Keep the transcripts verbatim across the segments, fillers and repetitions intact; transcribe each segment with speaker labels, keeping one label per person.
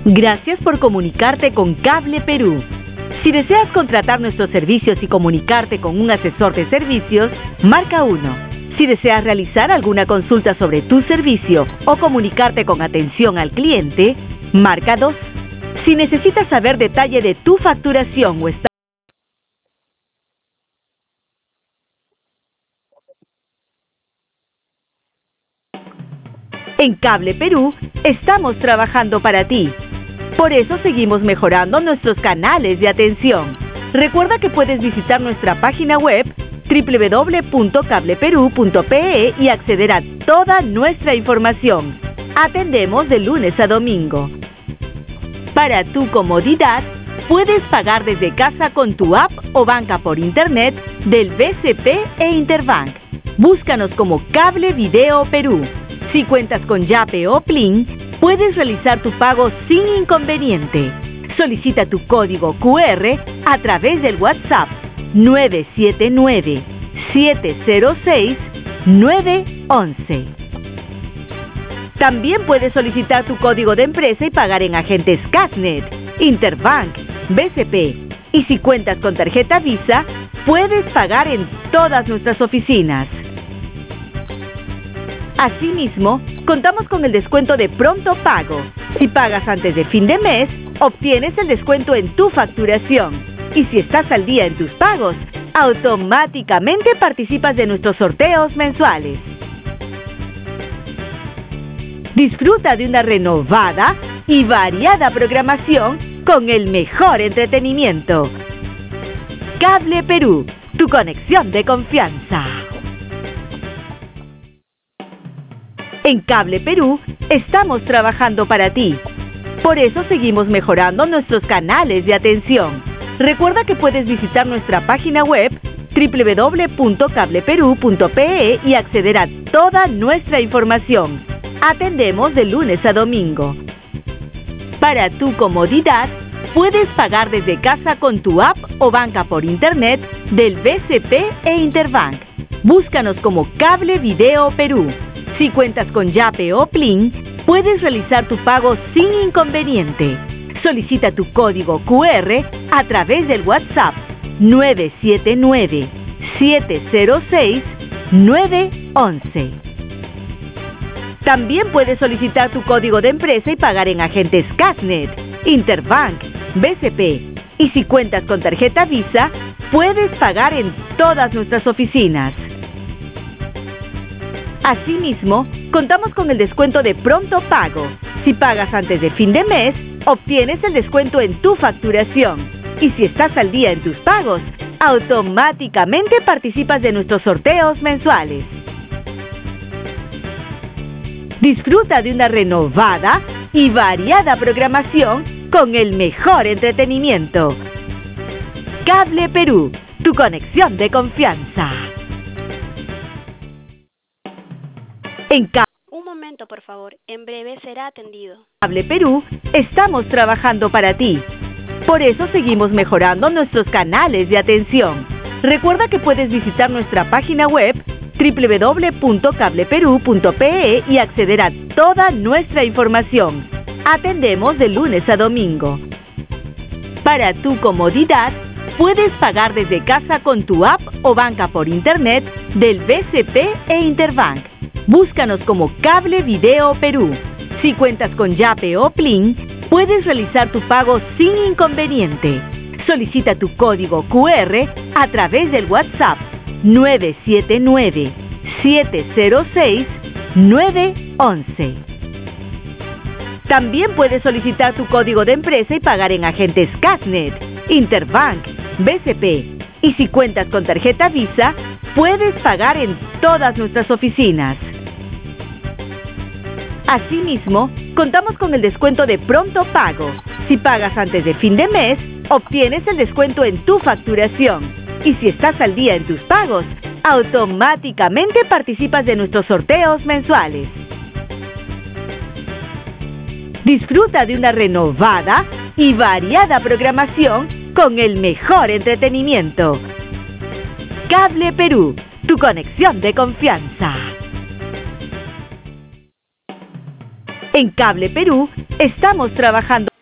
Speaker 1: Gracias por comunicarte con Cable Perú. Si deseas contratar nuestros servicios y comunicarte con un asesor de servicios, marca uno. Si deseas realizar alguna consulta sobre tu servicio o comunicarte con atención al cliente, marca dos. Si necesitas saber detalle de tu facturación o está En Cable Perú, estamos trabajando para ti. Por eso seguimos mejorando nuestros canales de atención. Recuerda que puedes visitar nuestra página web doble u doble u doble u punto cable perú punto pe e y acceder a toda nuestra información. Atendemos de lunes a domingo. Para tu comodidad, puedes pagar desde casa con tu app o banca por internet del B C P e Interbank. Búscanos como Cable Video Perú. Si cuentas con Yape o Plin, puedes realizar tu pago sin inconveniente. Solicita tu código cu erre a través del WhatsApp nueve siete nueve, siete cero seis, nueve once. También puedes solicitar tu código de empresa y pagar en agentes Casnet, Interbank, B C P. Y si cuentas con tarjeta Visa, puedes pagar en todas nuestras oficinas. Asimismo, contamos con el descuento de pronto pago. Si pagas antes de fin de mes, obtienes el descuento en tu facturación. Y si estás al día en tus pagos, automáticamente participas de nuestros sorteos mensuales. Disfruta de una renovada y variada programación con el mejor entretenimiento. Cable Perú, tu conexión de confianza. En Cable Perú, estamos trabajando para ti. Por eso seguimos mejorando nuestros canales de atención. Recuerda que puedes visitar nuestra página web doble u doble u doble u punto cable perú punto pe e y acceder a toda nuestra información. Atendemos de lunes a domingo. Para tu comodidad, puedes pagar desde casa con tu app o banca por internet del B C P e Interbank. Búscanos como Cable Video Perú. Si cuentas con Yape o Plin, puedes realizar tu pago sin inconveniente. Solicita tu código cu erre a través del WhatsApp nueve siete nueve, siete cero seis, nueve once. También puedes solicitar tu código de empresa y pagar en agentes Casnet, Interbank, B C P. Y si cuentas con tarjeta Visa, puedes pagar en todas nuestras oficinas. Asimismo, contamos con el descuento de pronto pago. Si pagas antes de fin de mes, obtienes el descuento en tu facturación. Y si estás al día en tus pagos, automáticamente participas de nuestros sorteos mensuales. Disfruta de una renovada y variada programación con el mejor entretenimiento. Cable Perú, tu conexión de confianza. En Cable
Speaker 2: Un momento, por favor. En breve será atendido.
Speaker 1: Cable Perú, estamos trabajando para ti. Por eso seguimos mejorando nuestros canales de atención. Recuerda que puedes visitar nuestra página web doble u doble u doble u punto cable perú punto pe e y acceder a toda nuestra información. Atendemos de lunes a domingo. Para tu comodidad, puedes pagar desde casa con tu app o banca por internet del B C P e Interbank. Búscanos como Cable Video Perú. Si cuentas con Yape o Plin, puedes realizar tu pago sin inconveniente. Solicita tu código cu erre a través del WhatsApp nueve siete nueve, siete cero seis, nueve once. También puedes solicitar tu código de empresa y pagar en agentes Casnet, Interbank, B C P. Y si cuentas con tarjeta Visa, puedes pagar en todas nuestras oficinas. Asimismo, contamos con el descuento de pronto pago. Si pagas antes de fin de mes, obtienes el descuento en tu facturación. Y si estás al día en tus pagos, automáticamente participas de nuestros sorteos mensuales. Disfruta de una renovada y variada programación con el mejor entretenimiento. Cable Perú, tu conexión de confianza. En Cable Perú, estamos trabajando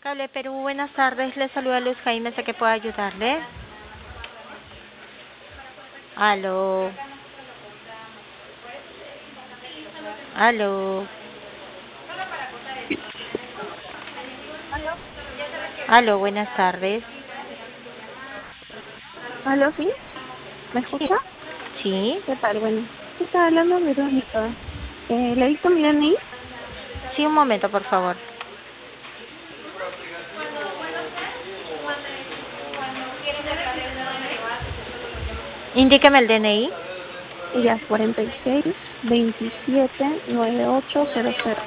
Speaker 3: Cable Perú, buenas tardes. Le saluda Luz Jaime, sé que puedo ayudarle. Aló. Aló. Aló, buenas tardes.
Speaker 4: ¿Aló, sí? ¿Me
Speaker 3: Sí.
Speaker 4: escucha?
Speaker 3: Sí.
Speaker 4: ¿Qué tal? Bueno, ¿qué está hablando Verónica? Eh, ¿Le dicto mi D N I?
Speaker 3: Sí, un momento, por favor. Indíqueme el D N I.
Speaker 4: Ya, cuarenta y seis, veintisiete, noventa y ocho, cero cero.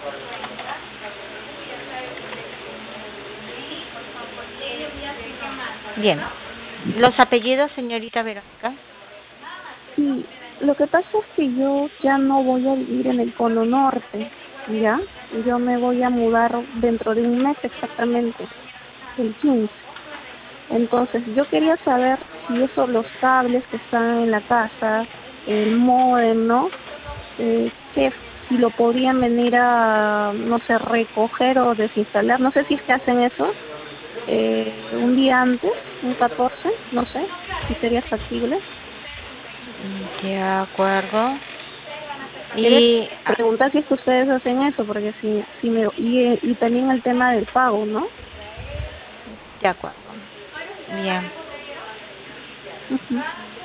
Speaker 3: Bien. ¿Los apellidos, señorita Verónica?
Speaker 4: Sí, lo que pasa es que yo ya no voy a vivir en el Cono Norte, ¿ya? Yo me voy a mudar dentro de un mes exactamente, el quince. Entonces, yo quería saber si eso, los cables que están en la casa, el módem, ¿no? Eh, que si lo podían venir a, no sé, recoger o desinstalar. No sé si es que hacen eso eh, un día antes, un catorce, no sé, si sería factible.
Speaker 3: De acuerdo.
Speaker 4: Quería
Speaker 3: Y
Speaker 4: preguntar si es que ustedes hacen eso, porque si, si me, y, y también el tema del pago, ¿no?
Speaker 3: de acuerdo. Bien.
Speaker 4: Uh-huh.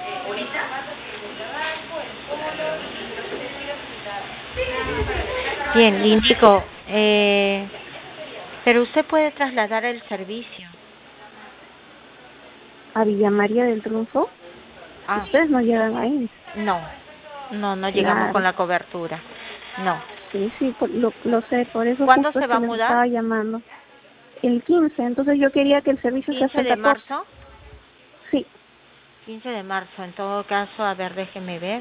Speaker 3: Bien, le indico, eh, pero usted puede trasladar el servicio.
Speaker 4: A Villa María del Triunfo,
Speaker 3: Ah,
Speaker 4: ustedes no llegan ahí.
Speaker 3: no, no, no llegamos con
Speaker 4: Claro,
Speaker 3: la cobertura. No.
Speaker 4: sí, sí, por- lo, lo sé, por eso
Speaker 3: ¿Cuándo
Speaker 4: justo
Speaker 3: se
Speaker 4: es
Speaker 3: va
Speaker 4: que
Speaker 3: a
Speaker 4: les
Speaker 3: mudar?
Speaker 4: estaba llamando. El quince, entonces yo quería que el servicio sea hasta
Speaker 3: quince
Speaker 4: el
Speaker 3: de
Speaker 4: catorce.
Speaker 3: marzo.
Speaker 4: Sí,
Speaker 3: quince de marzo, en todo caso, a ver, déjeme ver.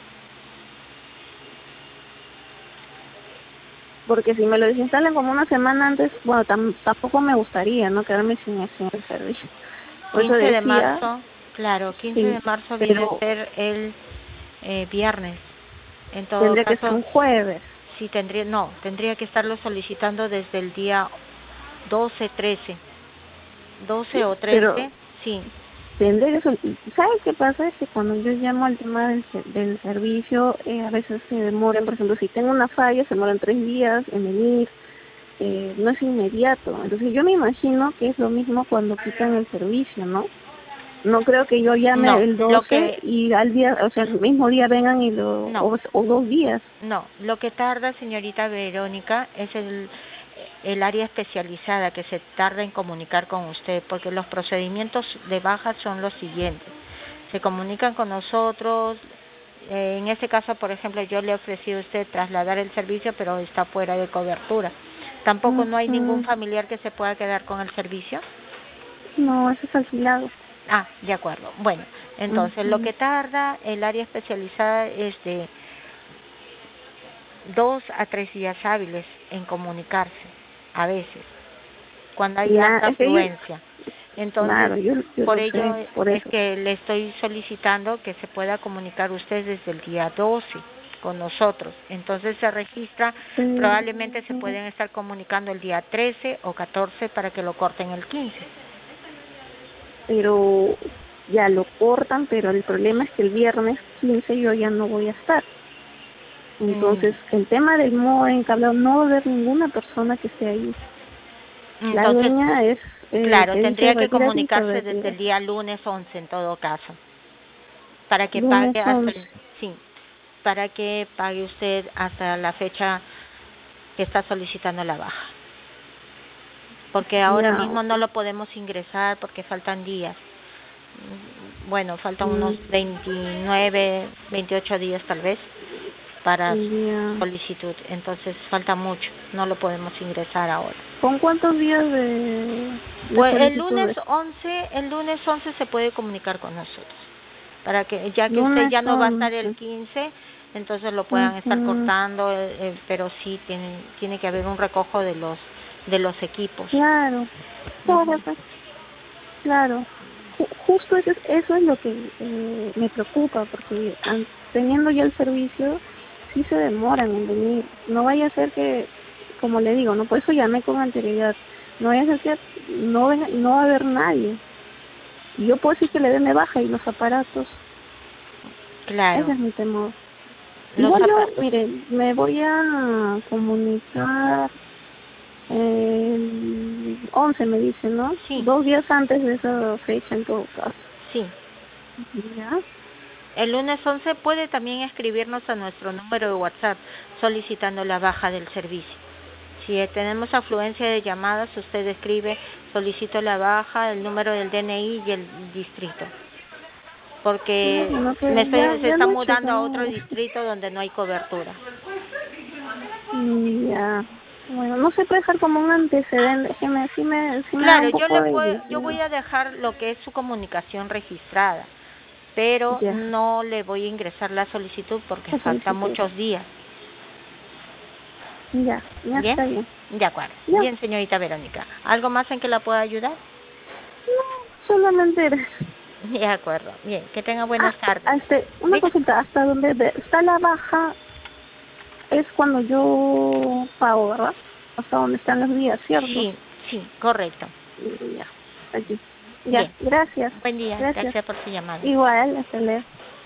Speaker 4: porque si me lo desinstalan como una semana antes, bueno, tam tampoco me gustaría, ¿no? Quedarme sin, sin el servicio. Por eso
Speaker 3: quince de
Speaker 4: decía,
Speaker 3: marzo, claro, quince de
Speaker 4: sí,
Speaker 3: marzo viene a
Speaker 4: pero
Speaker 3: ser el eh, viernes. En todo
Speaker 4: tendría que ser
Speaker 3: caso,
Speaker 4: un jueves.
Speaker 3: sí tendría, no, tendría que estarlo solicitando desde el día doce, trece. doce o
Speaker 4: Pero
Speaker 3: trece, sí.
Speaker 4: tendría que sol- ¿sabes qué pasa? Es que cuando yo llamo al tema del, se- del servicio, eh, a veces se demoran, por ejemplo, si tengo una falla, se demoran tres días en venir, eh, no es inmediato. Entonces yo me imagino que es lo mismo cuando quitan el servicio, ¿no? No creo que yo llame
Speaker 3: No,
Speaker 4: el
Speaker 3: lo
Speaker 4: doce
Speaker 3: que
Speaker 4: y al día, o sea, el mismo día vengan y lo,
Speaker 3: no,
Speaker 4: o, o dos días.
Speaker 3: no, lo que tarda, señorita Verónica, es el el área especializada que se tarda en comunicar con usted, porque los procedimientos de baja son los siguientes. Se comunican con nosotros, eh, en este caso, por ejemplo, yo le he ofrecido a usted trasladar el servicio, pero está fuera de cobertura. Tampoco no hay ningún
Speaker 4: Ujú.
Speaker 3: familiar que se pueda quedar con el servicio.
Speaker 4: No, eso es alquilado.
Speaker 3: Ah, de acuerdo. Bueno, entonces lo
Speaker 4: Ujú.
Speaker 3: que tarda el área especializada es de dos a tres días hábiles en comunicarse, a veces, cuando hay
Speaker 4: Ya,
Speaker 3: alta
Speaker 4: es que yo,
Speaker 3: afluencia. Entonces,
Speaker 4: claro, yo, yo
Speaker 3: por
Speaker 4: lo
Speaker 3: ello
Speaker 4: sé, por
Speaker 3: es
Speaker 4: eso.
Speaker 3: que le estoy solicitando que se pueda comunicar usted desde el día doce con nosotros. Entonces se registra,
Speaker 4: Pero,
Speaker 3: probablemente se pueden estar comunicando el día trece o catorce para que lo corten el quince.
Speaker 4: pero ya lo cortan, pero el problema es que el viernes quince yo ya no voy a estar.
Speaker 3: Mm,
Speaker 4: Entonces, el tema del módem cableado, no va a haber ninguna persona que esté ahí. La
Speaker 3: Entonces,
Speaker 4: dueña es eh,
Speaker 3: claro,
Speaker 4: que dice
Speaker 3: tendría que
Speaker 4: retírate y se
Speaker 3: comunicarse desde
Speaker 4: retira.
Speaker 3: el día lunes once en todo caso, para que
Speaker 4: Lunes
Speaker 3: pague hasta
Speaker 4: once.
Speaker 3: el, sí, para que pague usted hasta la fecha que está solicitando la baja. Porque ahora
Speaker 4: Ya.
Speaker 3: mismo no lo podemos ingresar porque faltan días. Bueno, faltan
Speaker 4: Mm,
Speaker 3: unos veintinueve, veintiocho días tal vez para
Speaker 4: ya.
Speaker 3: solicitud. Entonces falta mucho, no lo podemos ingresar ahora.
Speaker 4: ¿Con cuántos días de, de
Speaker 3: Pues el lunes
Speaker 4: solicitudes?
Speaker 3: once, el lunes once se puede comunicar con nosotros, para que ya que usted
Speaker 4: Lunes
Speaker 3: ya no va a estar el
Speaker 4: once.
Speaker 3: quince, entonces lo puedan estar
Speaker 4: Ujú.
Speaker 3: cortando, eh, eh, pero sí tiene tiene que haber un recojo de los de los equipos.
Speaker 4: Claro. Claro,
Speaker 3: Ujú.
Speaker 4: pues, claro. Ju- justo eso es, eso es lo que eh, me preocupa, porque an- teniendo ya el servicio, sí se demoran en venir. No vaya a ser que, como le digo, no, por eso llamé con anterioridad. No vaya a ser que no, ve- no va a haber nadie. Y yo puedo decir que le den de baja y los aparatos.
Speaker 3: Claro.
Speaker 4: Ese es mi temor.
Speaker 3: Los
Speaker 4: Igual
Speaker 3: apa-
Speaker 4: yo, mire, me voy a comunicar el once, me dice, ¿no?
Speaker 3: Sí.
Speaker 4: Dos días antes de esa fecha, en todo caso.
Speaker 3: Sí.
Speaker 4: ¿Ya?
Speaker 3: El lunes once puede también escribirnos a nuestro número de WhatsApp solicitando la baja del servicio. Si eh, tenemos afluencia de llamadas, usted escribe, solicito la baja, el número del D N I y el distrito. Porque
Speaker 4: No, no, que
Speaker 3: me estoy,
Speaker 4: ya,
Speaker 3: se
Speaker 4: ya
Speaker 3: está
Speaker 4: lo he
Speaker 3: mudando a
Speaker 4: checado.
Speaker 3: otro distrito donde no hay cobertura.
Speaker 4: Mm, Ya. Bueno, no se puede dejar como un antecedente, que me, sí me, sí me da
Speaker 3: Claro,
Speaker 4: un
Speaker 3: yo
Speaker 4: poco
Speaker 3: le
Speaker 4: de...
Speaker 3: puedo,
Speaker 4: de-
Speaker 3: yo voy a dejar lo que es su comunicación registrada, pero
Speaker 4: Ya,
Speaker 3: no le voy a ingresar la solicitud porque
Speaker 4: la
Speaker 3: faltan
Speaker 4: solicitud.
Speaker 3: muchos días.
Speaker 4: Ya, ya
Speaker 3: ¿Bien?
Speaker 4: está bien.
Speaker 3: De acuerdo.
Speaker 4: Ya.
Speaker 3: Bien, señorita Verónica. ¿Algo más en que la pueda ayudar?
Speaker 4: No, solamente era...
Speaker 3: De acuerdo. Bien, que tenga
Speaker 4: Ah,
Speaker 3: buenas tardes.
Speaker 4: este, una
Speaker 3: Diga.
Speaker 4: cosita, hasta donde ve- está la baja es cuando yo pago, ¿verdad? Hasta donde están los días, ¿cierto?
Speaker 3: Sí, sí, correcto.
Speaker 4: Ya, aquí. Ya,
Speaker 3: Bien.
Speaker 4: gracias.
Speaker 3: Buen día.
Speaker 4: Gracias.
Speaker 3: Gracias por su llamada.
Speaker 4: Igual, hasta luego.